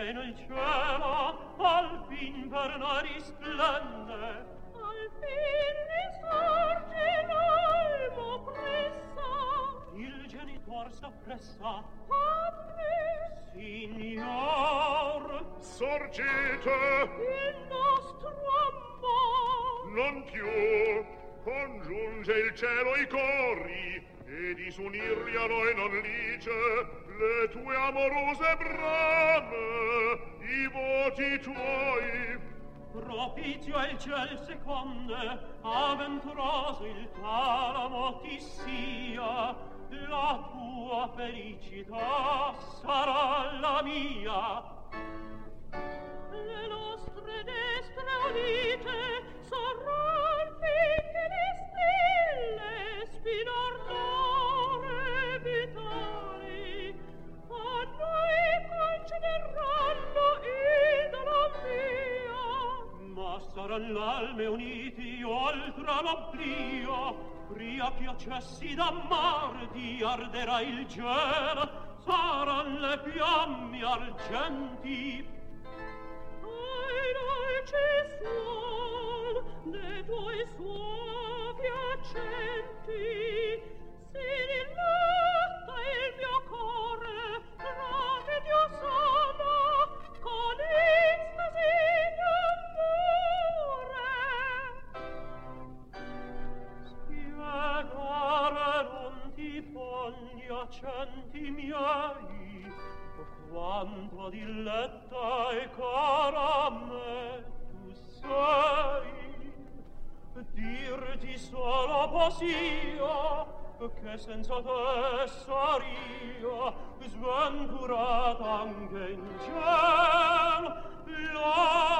che nel cielo al fin per noi risplende. Al fin risorge l'almo pressa, Il genitor s'appressa. Apre, Signor, sorgete, il nostro amor. non più, congiunge il cielo i cori, e disunirli a noi non lice le tue amorose brame, i voti tuoi. propizio è il ciel seconde, avventuroso il talamo ti sia, la tua felicità sarà la mia. Le nostre destre unite saran finché le stelle spinor d'ore vitali a noi concederanno idolo mia. Ma saran l'alme uniti oltre l'oblio, pria piacessi d'amar ti arderà il gelo, saran le fiamme argenti. Ai dolci suon de tuoi suavi accenti si dilatta il mio core, grave Dio sono con estasi d'amore. Spiegare non ti fogli accenti miei, quanto diletta e cara a me tu sei. Dirti solo pos'io, che senza te saria sventurata anche in cielo.